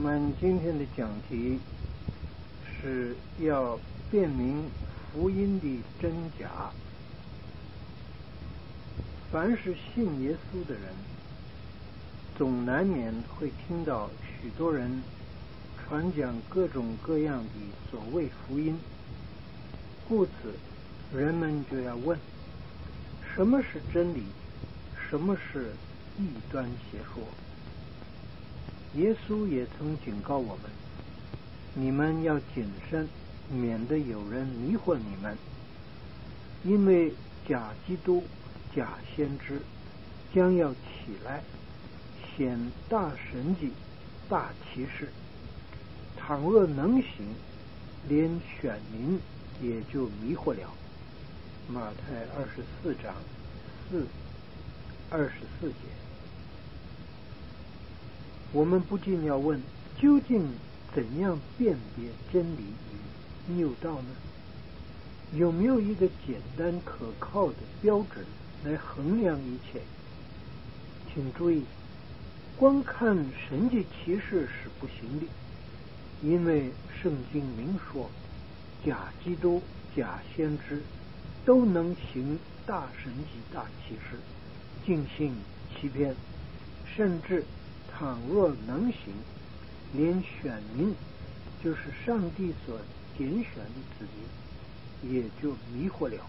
们今天的讲题是要辨明福音的真假。凡是信耶稣的人，总难免会听到许多人传讲各种各样的所谓福音，故此人们就要问：什么是真理？什么是异端邪说？耶稣也曾警告我们：你们要谨慎，免得有人迷惑你们，因为假基督、假先知将要起来，显大神迹、大奇事。倘若能行，连选民也就迷惑了。马太24章24节。我们不禁要问：究竟怎样辨别真理与谬道呢？有没有一个简单可靠的标准来衡量一切？请注意，光看神迹奇事是不行的，因为圣经明说，假基督、假先知都能行大神迹、大奇事，尽行其边，甚至倘若能行，连选民，就是上帝所拣选的子民，也就迷惑了。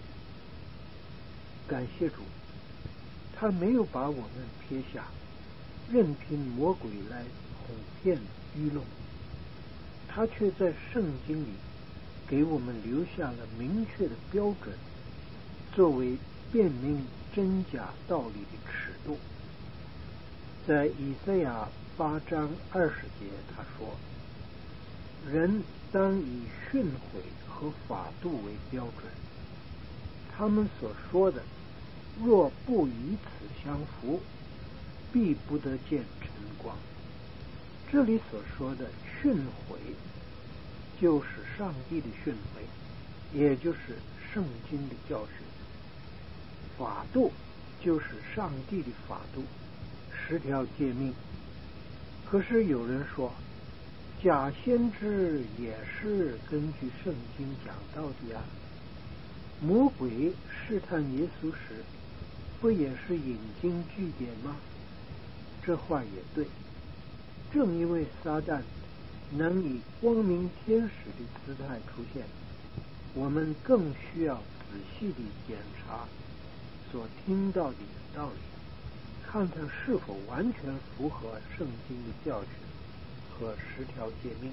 感谢主，他没有把我们撇下，任凭魔鬼来哄骗愚弄，他却在圣经里给我们留下了明确的标准，作为辨明真假道理的尺度。在以赛亚8章20节，他说：人当以训诲和法度为标准，他们所说的若不与此相符，必不得见晨光。这里所说的训诲，就是上帝的训诲，也就是圣经的教训；法度就是上帝的法度，10条诫命。可是有人说，假先知也是根据圣经讲道的呀。魔鬼试探耶稣时，不也是引经据典吗？这话也对。正因为撒旦能以光明天使的姿态出现，我们更需要仔细地检查所听到的道理，看看是否完全符合圣经的教训和10条诫命。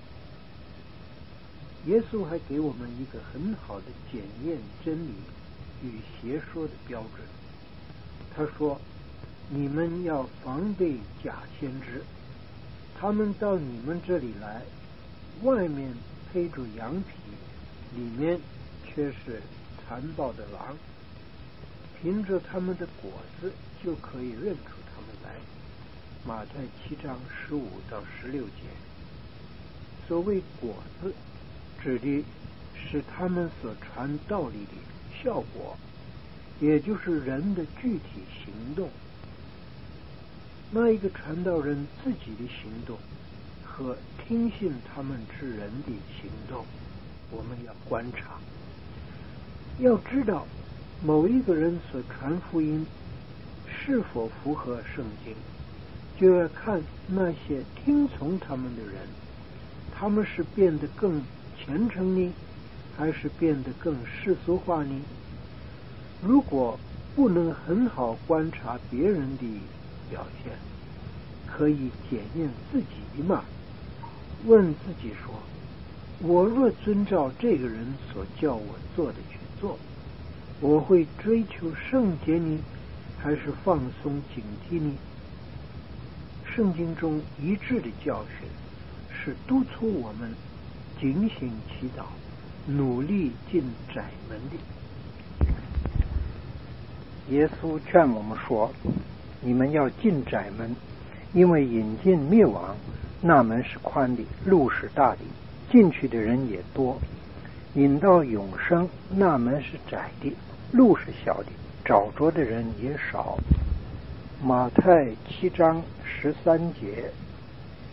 耶稣还给我们一个很好的检验真理与邪说的标准。他说：你们要防备假先知，他们到你们这里来，外面披着羊皮，里面却是残暴的狼。凭着他们的果子就可以认出他们来。马太7章15到16节。所谓果子，指的是他们所传道理的效果，也就是人的具体行动。那一个传道人自己的行动和听信他们之人的行动，我们要观察。要知道某一个人所传福音是否符合圣经，就要看那些听从他们的人，他们是变得更虔诚呢，还是变得更世俗化呢？如果不能很好观察别人的表现，可以检验自己嘛？问自己说：我若遵照这个人所叫我做的去做，我会追求圣洁呢，还是放松警惕呢？圣经中一致的教训是督促我们警醒祈祷，努力进窄门的。耶稣劝我们说：你们要进窄门，因为引进灭亡，那门是宽的，路是大的，进去的人也多；引到永生，那门是窄的，路是小的，找着的人也少。马太7章13节。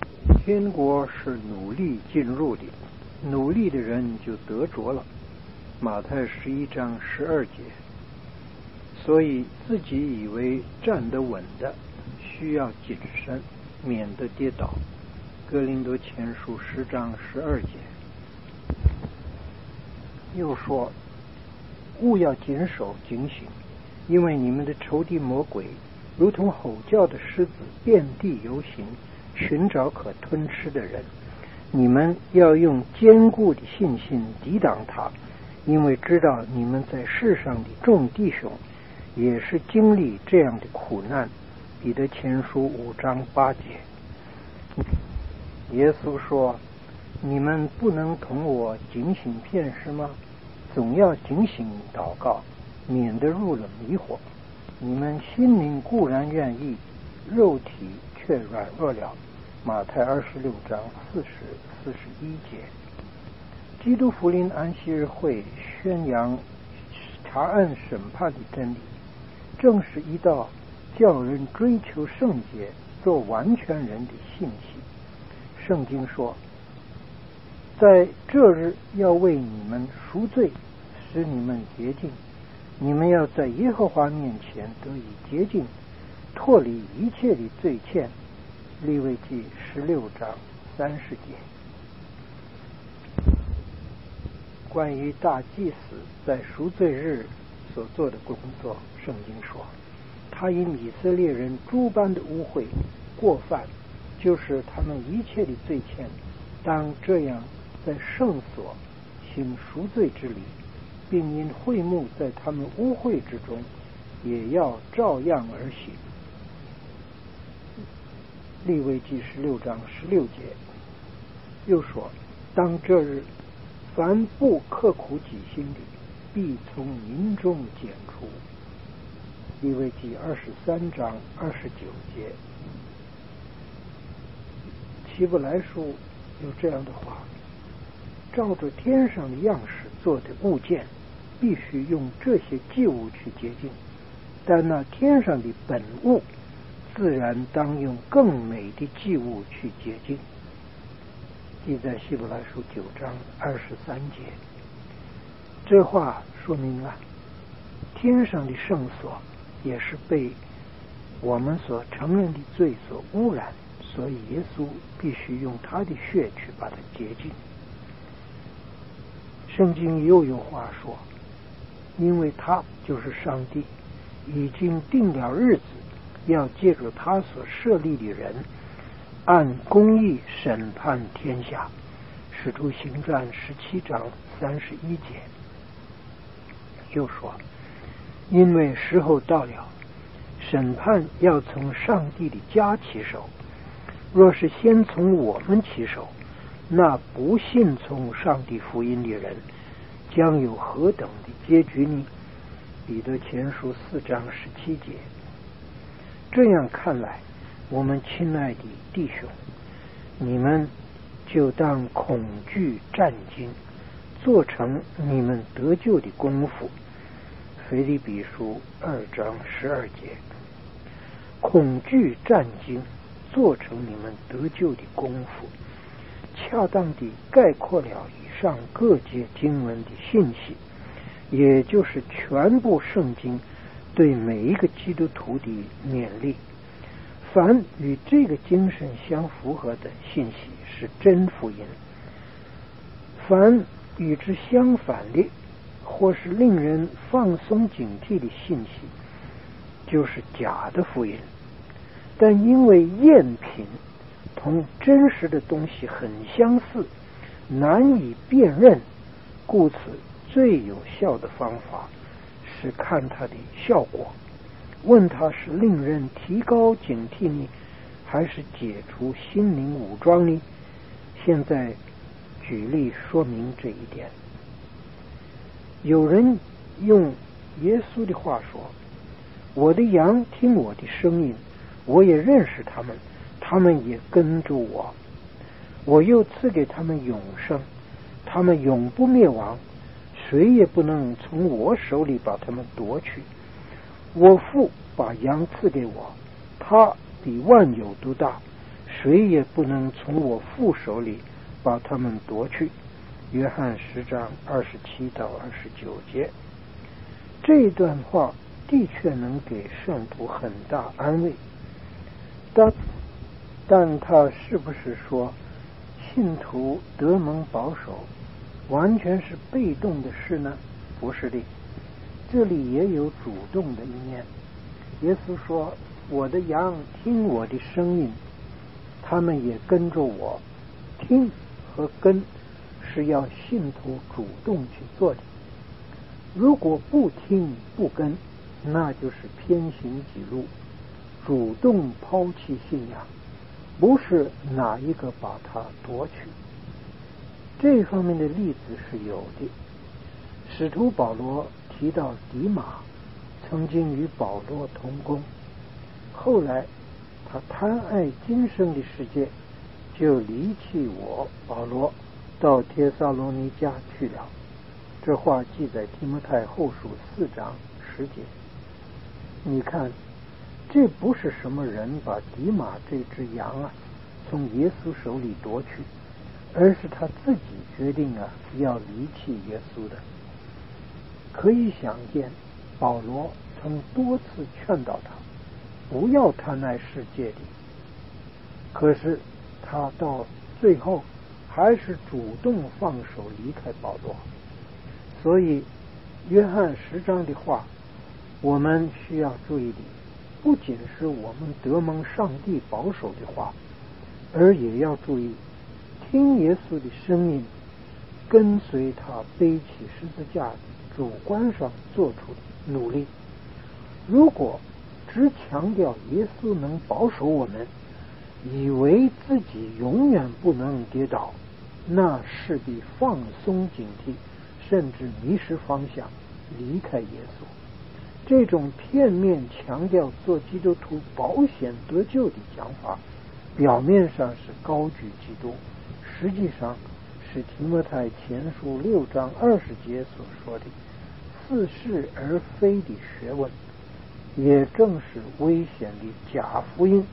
天国是努力进入的，努力的人就得着了。马太11章12节。所以自己以为站得稳的，需要谨慎，免得跌倒。哥林多前书10章12节。又说，务要谨守警醒，因为你们的仇敌魔鬼如同吼叫的狮子，遍地游行，寻找可吞吃的人。你们要用坚固的信心抵挡他，因为知道你们在世上的众弟兄也是经历这样的苦难。彼得前书5章8节。耶稣说，你们不能同我警醒片时吗？总要警醒祷告，免得入了迷惑。你们心灵固然愿意，肉体却软弱了。马太26章40、41节。基督福音安息日会宣扬查案审判的真理，正是一道叫人追求圣洁、做完全人的信息。圣经说，在这日要为你们赎罪，使你们洁净。你们要在耶和华面前得以洁净，脱离一切的罪愆。利未记16章30节。关于大祭司在赎罪日所做的工作，圣经说，他因以色列人诸般的污秽过犯，就是他们一切的罪愆，当这样在圣所行赎罪之礼，并因会幕在他们污秽之中，也要照样而行。利未记16章16节。又说，当这日，凡不刻苦己心的，必从民中剪除。利未记23章29节。希伯来书有这样的话，照着天上的样式做的物件，必须用这些祭物去洁净，但那天上的本物，自然当用更美的祭物去洁净。记在希伯来书9章23节。这话说明了，天上的圣所也是被我们所承认的罪所污染，所以耶稣必须用他的血去把它洁净。圣经又有话说，因为他就是上帝，已经定了日子，要借着他所设立的人，按公义审判天下。使徒行传17章31节。又说，因为时候到了，审判要从上帝的家起手，若是先从我们起手，那不信从上帝福音的人将有何等的结局呢？彼得前书4章17节。这样看来，我们亲爱的弟兄，你们就当恐惧战惊，做成你们得救的功夫。腓立比书2章12节。恐惧战惊，做成你们得救的功夫，恰当地概括了以上各节经文的信息，也就是全部圣经对每一个基督徒的勉励。凡与这个精神相符合的信息是真福音，凡与之相反的或是令人放松警惕的信息，就是假的福音。但因为赝品同真实的东西很相似，难以辨认，故此最有效的方法是看它的效果，问它是令人提高警惕呢，还是解除心灵武装呢？现在举例说明这一点。有人用耶稣的话说，我的羊听我的声音，我也认识他们，他们也跟着我，我又赐给他们永生，他们永不灭亡，谁也不能从我手里把他们夺去。我父把羊赐给我，他比万有都大， 谁也不能从我父手里把他们夺去。约翰10章27到29节。这段话的确能给圣徒很大安慰，但他是不是说信徒得蒙保守完全是被动的事呢？不是的，这里也有主动的一面。耶稣说，我的羊听我的声音，他们也跟着我。听和跟是要信徒主动去做的，如果不听不跟，那就是偏行己路，主动抛弃信仰，不是哪一个把它夺取。这方面的例子是有的。使徒保罗提到迪马曾经与保罗同工，后来他贪爱今生的世界，就离弃我保罗，到帖撒罗尼迦去了。这话记在提摩太后书4章10节。你看，这不是什么人把迪马这只羊从耶稣手里夺去，而是他自己决定要离弃耶稣的。可以想见，保罗曾多次劝导他不要贪爱世界的，可是他到最后还是主动放手离开保罗。所以约翰10章的话，我们需要注意的不仅是我们得蒙上帝保守的话，而也要注意听耶稣的声音，跟随他背起十字架主观上做出努力。如果只强调耶稣能保守我们，以为自己永远不能跌倒，那势必放松警惕，甚至迷失方向，离开耶稣。这种片面强调做基督徒保险得救的讲法，表面上是高举基督，实际上是提摩太前书6章20节所说的似是而非的学问，也正是危险的假福音。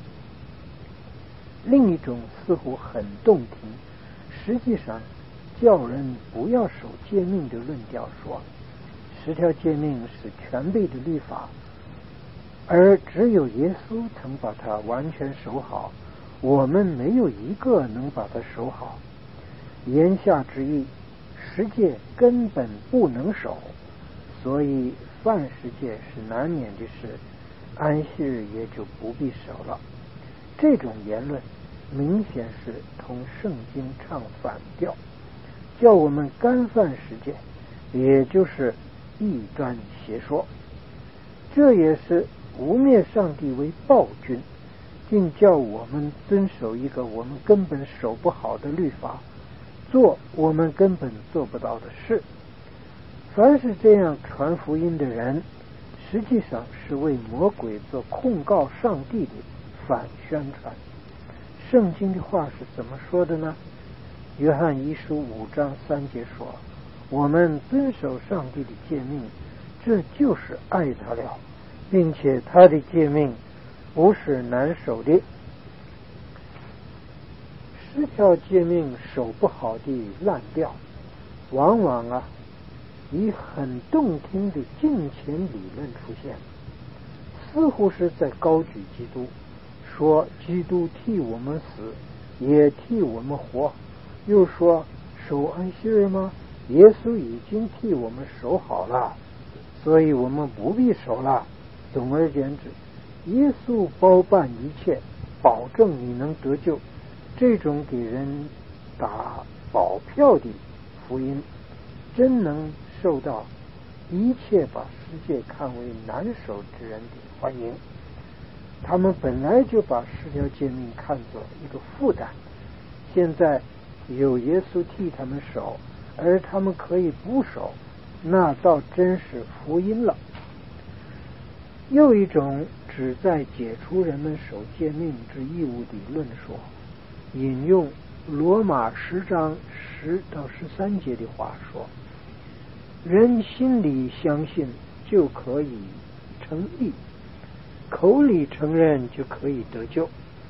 另一种似乎很动听，实际上叫人不要守诫命的论调说，10条诫命是全备的律法，而只有耶稣曾把它完全守好，我们没有一个能把它守好。言下之意，10诫根本不能守，所以犯10诫是难免的事，安息日也就不必守了。这种言论明显是同圣经唱反调，叫我们干犯10诫，也就是异端邪说。这也是污蔑上帝为暴君，竟叫我们遵守一个我们根本守不好的律法，做我们根本做不到的事。凡是这样传福音的人，实际上是为魔鬼做控告上帝的反宣传。圣经的话是怎么说的呢？约翰1书5章3节说，我们遵守上帝的诫命，这就是爱他了，并且他的诫命不是难守的。10条诫命守不好的烂掉，往往以很动听的敬虔理论出现，似乎是在高举基督，说基督替我们死，也替我们活，又说守安息日吗？耶稣已经替我们守好了，所以我们不必守了。总而言之，耶稣包办一切，保证你能得救。这种给人打保票的福音，真能受到一切把10诫看为难守之人的欢迎。他们本来就把10条诫命看作一个负担，现在有耶稣替他们守，而他们可以不守，那倒真是福音了。又一种旨在解除人们守诫命之义务的论说，引用罗马10章10到13节的话说，人心里相信就可以成义，口里承认就可以得救。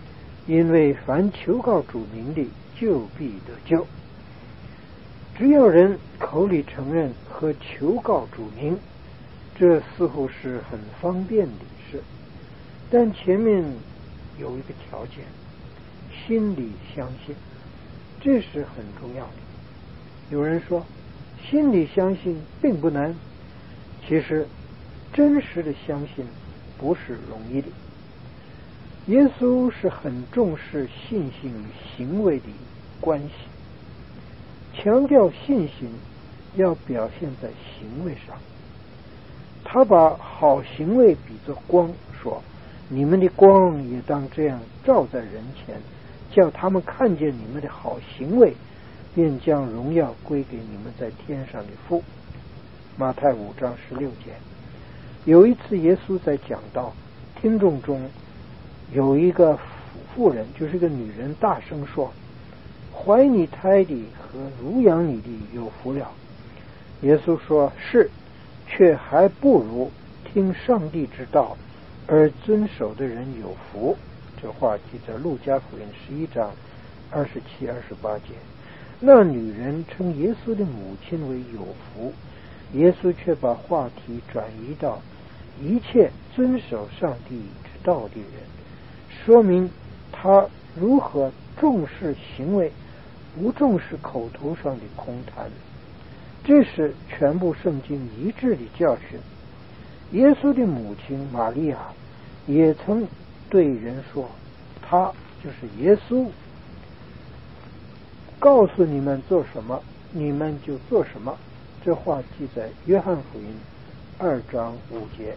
因为凡求告主名的，就必得救。只要人口里承认和求告主名，这似乎是很方便的事，但前面有一个条件，心里相信，这是很重要的。有人说心里相信并不难，其实真实的相信不是容易的。耶稣是很重视信心与行为的关系，强调信心要表现在行为上。他把好行为比作光，说你们的光也当这样照在人前，叫他们看见你们的好行为，便将荣耀归给你们在天上的父。马太5章16节。有一次耶稣在讲道，听众中有一个妇人，就是一个女人，大声说，怀你胎的和乳养你的有福了。耶稣说，是，却还不如听上帝之道而遵守的人有福。这话记在路加福音11章27、28节。那女人称耶稣的母亲为有福，耶稣却把话题转移到一切遵守上帝之道的人，说明他如何重视行为，不重视口头上的空谈。这是全部圣经一致的教训。耶稣的母亲玛利亚也曾对人说，他就是耶稣，告诉你们做什么，你们就做什么。这话记在约翰福音2章5节。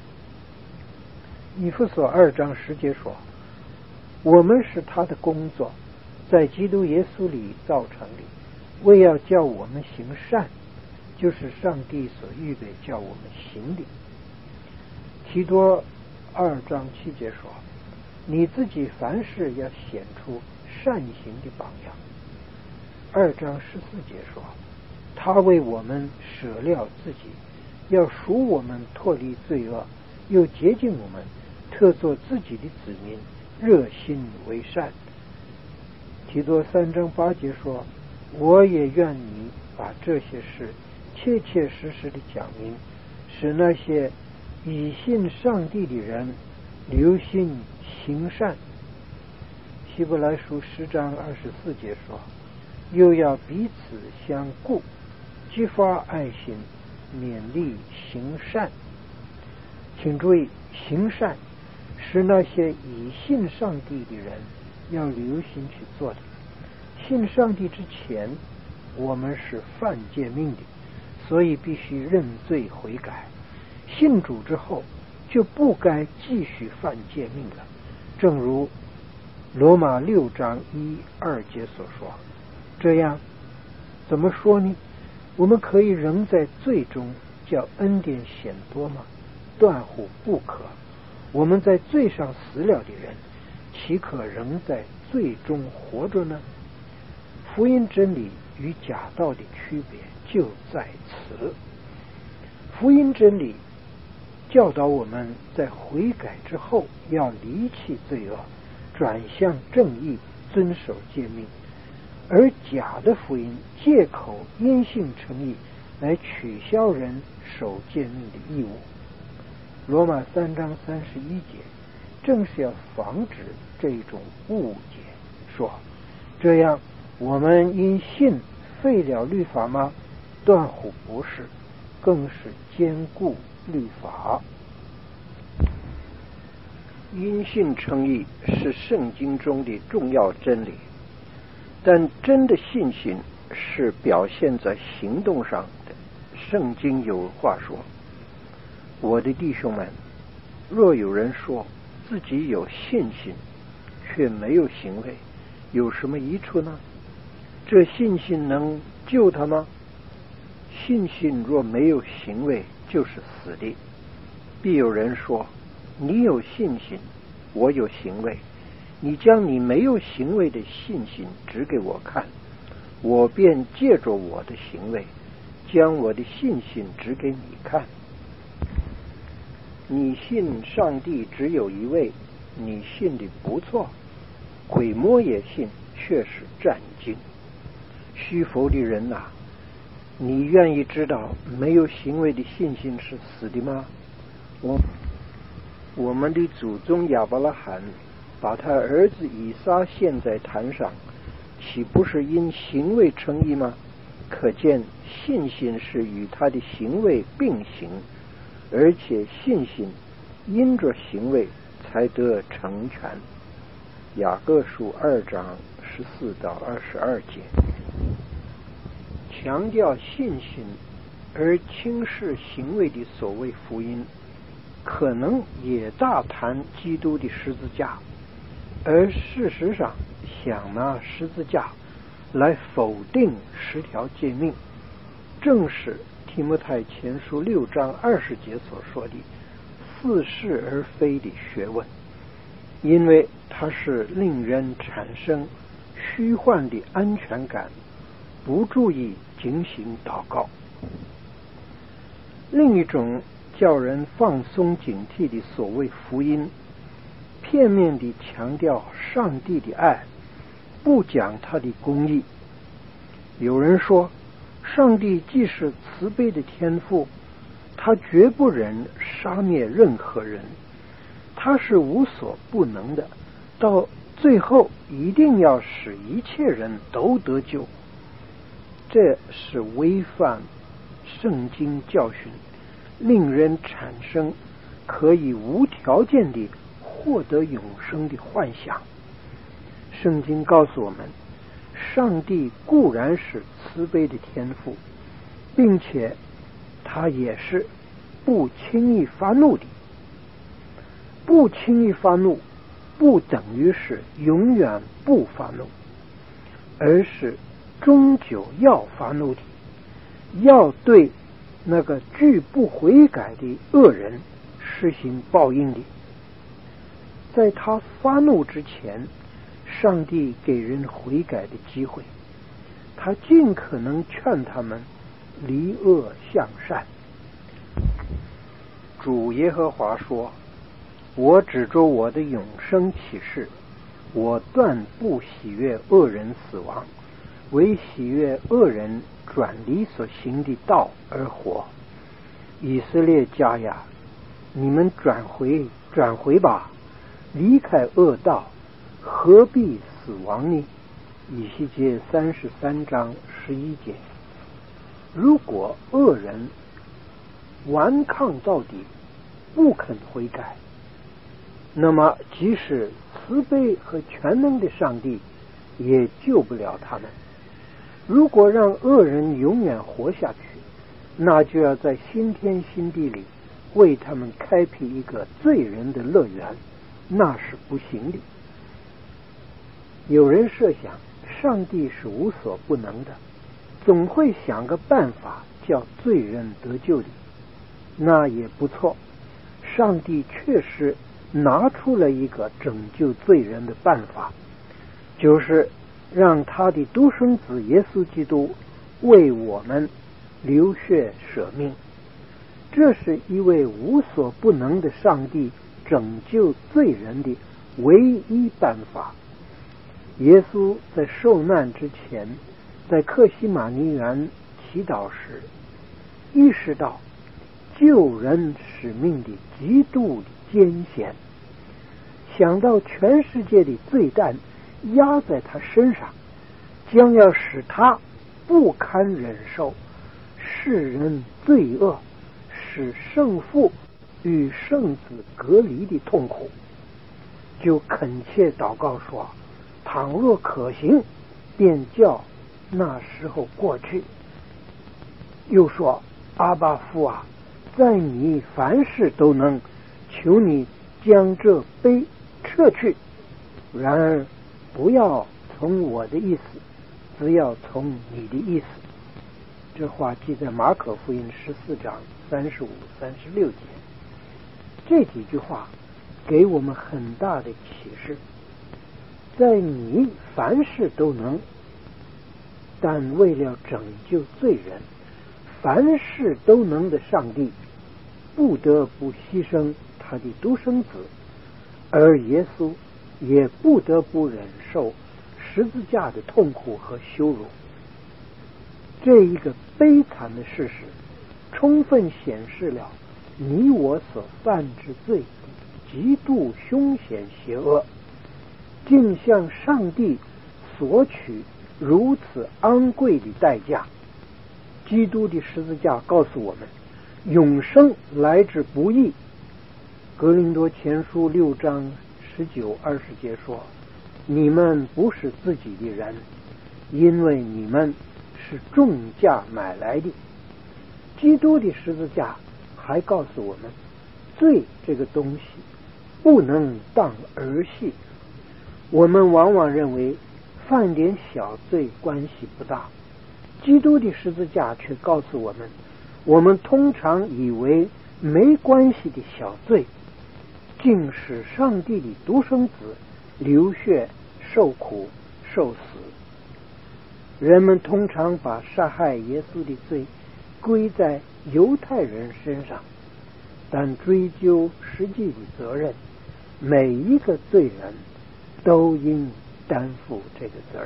以弗所2章10节说，我们是他的工作，在基督耶稣里造成的，为要叫我们行善，就是上帝所预备叫我们行的。提多2章7节说，你自己凡事要显出善行的榜样。2章14节说，他为我们舍了自己，要赎我们脱离罪恶，又洁净我们，特作自己的子民，热心为善。提多3章8节说，我也愿你把这些事切切实实的讲明，使那些以信上帝的人留心行善。希伯来书10章24节说，又要彼此相顾，激发爱心，勉励行善。请注意，行善是那些以信上帝的人要留心去做的。信上帝之前，我们是犯诫命的，所以必须认罪悔改。信主之后，就不该继续犯诫命了。正如罗马6章1、2节所说。这样怎么说呢？我们可以仍在罪中叫恩典显多吗？断乎不可。我们在罪上死了的人，岂可仍在罪中活着呢？福音真理与假道的区别就在此。福音真理教导我们在悔改之后要离弃罪恶，转向正义，遵守诫命。而假的福音借口因信称义来取消人守诫命的义务。罗马3章31节正是要防止这种误解，说这样我们因信废了律法吗？断乎不是，更是坚固律法。因信称义是圣经中的重要真理，但真的信心是表现在行动上的。圣经有话说，我的弟兄们，若有人说自己有信心却没有行为，有什么益处呢？这信心能救他吗？信心若没有行为，就是死的。必有人说，你有信心，我有行为，你将你没有行为的信心指给我看，我便借着我的行为将我的信心指给你看。你信上帝只有一位，你信的不错， 鬼魔也信，却是战惊。虚浮的人呐，你愿意知道没有行为的信心是死的吗？我们的祖宗亚伯拉罕把他儿子以撒献在坛上，岂不是因行为称义吗？可见信心是与他的行为并行，而且信心因着行为才得成全。雅各书2章14到22节，强调信心而轻视行为的所谓福音，可能也大谈基督的十字架，而事实上想拿十字架来否定10条诫命，正是提摩太前书6章20节所说的似是而非的学问，因为它是令人产生虚幻的安全感，不注意警醒祷告。另一种叫人放松警惕的所谓福音，片面地强调上帝的爱，不讲他的公义。有人说，上帝既是慈悲的天父，他绝不忍杀灭任何人，他是无所不能的，到最后一定要使一切人都得救。这是违反圣经教训，令人产生可以无条件地获得永生的幻想。圣经告诉我们，上帝固然是慈悲的天父，并且他也是不轻易发怒的。不轻易发怒不等于是永远不发怒，而是终究要发怒的，要对那个拒不悔改的恶人实行报应的。在他发怒之前，上帝给人悔改的机会，他尽可能劝他们离恶向善。主耶和华说，我指着我的永生启示，我断不喜悦恶人死亡，唯喜悦恶人转离所行的道而活。以色列家呀，你们转回吧，离开恶道，何必死亡呢？以西结33章11节。如果恶人顽抗到底，不肯悔改，那么即使慈悲和全能的上帝也救不了他们。如果让恶人永远活下去，那就要在新天新地里为他们开辟一个罪人的乐园，那是不行的。有人设想上帝是无所不能的，总会想个办法叫罪人得救的，那也不错。上帝确实拿出了一个拯救罪人的办法，就是让他的独生子耶稣基督为我们流血舍命。这是一位无所不能的上帝拯救罪人的唯一办法。耶稣在受难之前，在客西马尼园祈祷时，意识到救人使命的极度的艰险，想到全世界的罪担压在他身上，将要使他不堪忍受世人罪恶，使圣父与圣子隔离的痛苦，就恳切祷告说，倘若可行，便叫那时候过去。又说，阿爸父啊，在你凡事都能，求你将这杯撤去，然而不要从我的意思，只要从你的意思。这话记在马可福音14章35、36节。这几句话给我们很大的启示，在你凡事都能，但为了拯救罪人，凡事都能的上帝不得不牺牲他的独生子，而耶稣也不得不忍受十字架的痛苦和羞辱。这一个悲惨的事实，充分显示了你我所犯之罪极度凶险邪恶，竟向上帝索取如此昂贵的代价。基督的十字架告诉我们，永生来之不易。哥林多前书6章19、20节说，你们不是自己的人，因为你们是重价买来的。基督的十字架还告诉我们，罪这个东西不能当儿戏。我们往往认为犯点小罪关系不大，基督的十字架却告诉我们，我们通常以为没关系的小罪，竟使上帝的独生子流血受苦受死。人们通常把杀害耶稣的罪归在犹太人身上，但追究实际的责任，每一个罪人都应担负这个责任。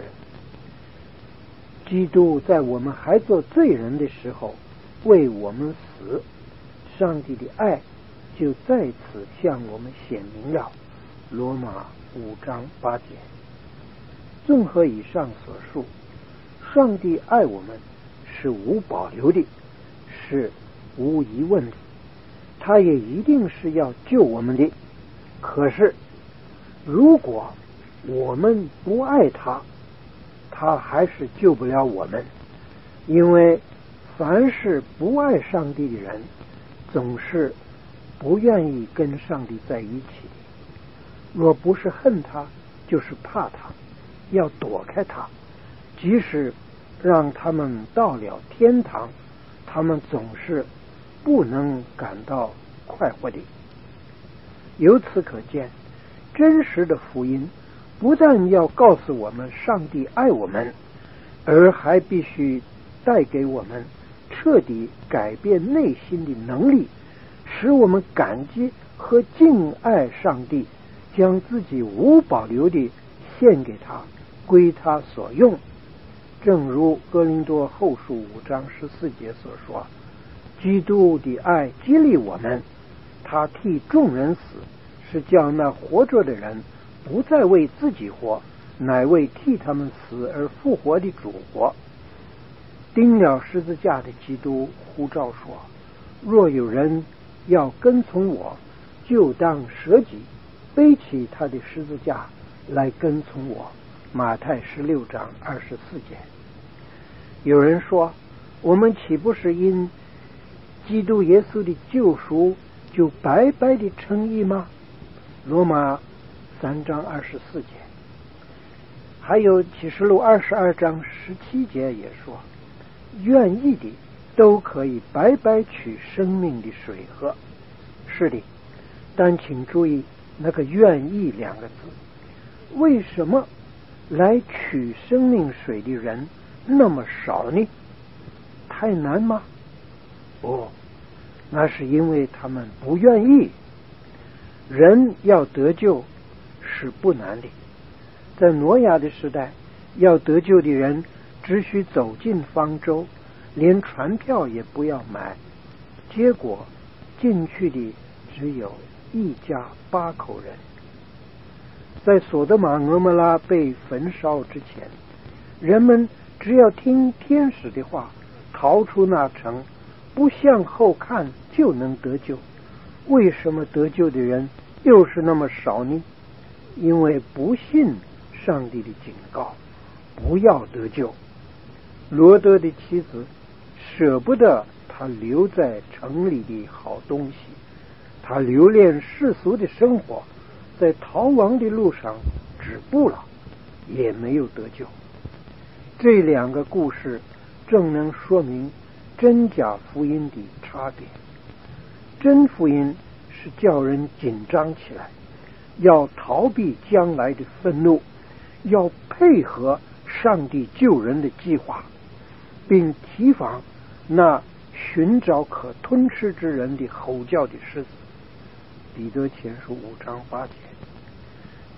基督在我们还做罪人的时候为我们死，上帝的爱就在此向我们显明了。罗马5章8节。综合以上所述，上帝爱我们是无保留的，是无疑问的，他也一定是要救我们的。可是如果我们不爱他，他还是救不了我们，因为凡是不爱上帝的人，总是不愿意跟上帝在一起的。若不是恨他，就是怕他，要躲开他。即使让他们到了天堂，他们总是不能感到快活的。由此可见，真实的福音不但要告诉我们上帝爱我们，而还必须带给我们彻底改变内心的能力，使我们感激和敬爱上帝，将自己无保留地献给他，归他所用。正如哥林多后书5章14节所说，基督的爱激励我们，他替众人死，是叫那活着的人不再为自己活，乃为替他们死而复活的主活。钉了十字架的基督呼召说，若有人要跟从我，就当舍己，背起他的十字架来跟从我。马太16章24节。有人说，我们岂不是因基督耶稣的救赎就白白的称义吗？罗马3章24节。还有启示录22章17节也说，愿意的都可以白白取生命的水喝。是的，但请注意那个愿意2个字，为什么来取生命水的人那么少呢？太难吗？不，那是因为他们不愿意。人要得救是不难的，在挪亚的时代，要得救的人只需走进方舟，连船票也不要买，结果进去的只有1家8口人。在索多玛俄摩拉被焚烧之前，人们只要听天使的话，逃出那城，不向后看就能得救。为什么得救的人又是那么少呢？因为不信上帝的警告，不要得救。罗德的妻子舍不得他留在城里的好东西，他留恋世俗的生活，在逃亡的路上止步了，也没有得救。这2个故事正能说明真假福音的差别。真福音是叫人紧张起来，要逃避将来的愤怒，要配合上帝救人的计划，并提防那寻找可吞吃之人的吼叫的狮子。彼得前书5章8节。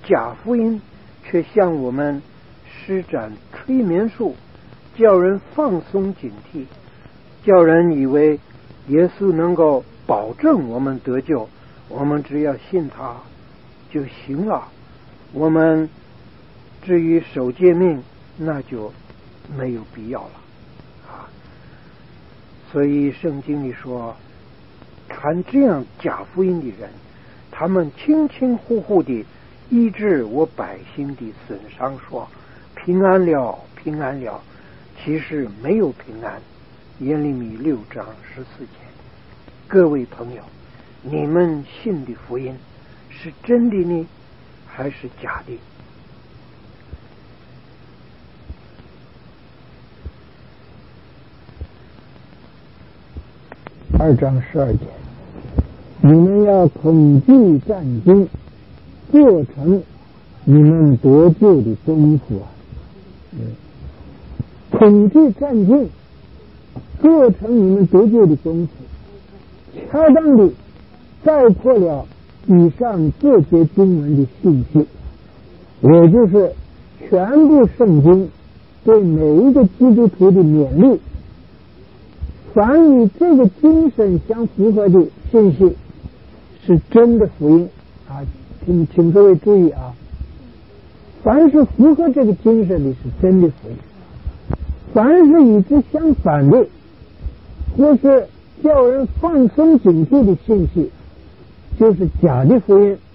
假福音却向我们施展催眠术，叫人放松警惕，叫人以为耶稣能够保证我们得救，我们只要信他就行了，我们至于守诫命那就没有必要了啊！所以圣经里说，传这样假福音的人，他们轻轻呼呼地医治我百姓的损伤，说平安了，平安了，其实没有平安。耶利米6章14节。各位朋友，你们信的福音是真的呢，还是假的？ 2章12节，你们要恐惧战兢，做成你们得救的功夫啊！恐惧战兢，做成你们得救的功夫，恰当的概括了以上这节经文的信息，也就是全部圣经对每一个基督徒的勉励。凡与这个精神相符合的信息是真的福音啊！请各位注意啊，凡是符合这个精神的是真的福音，凡是与之相反的或是叫人放松警惕的信息就是假的福音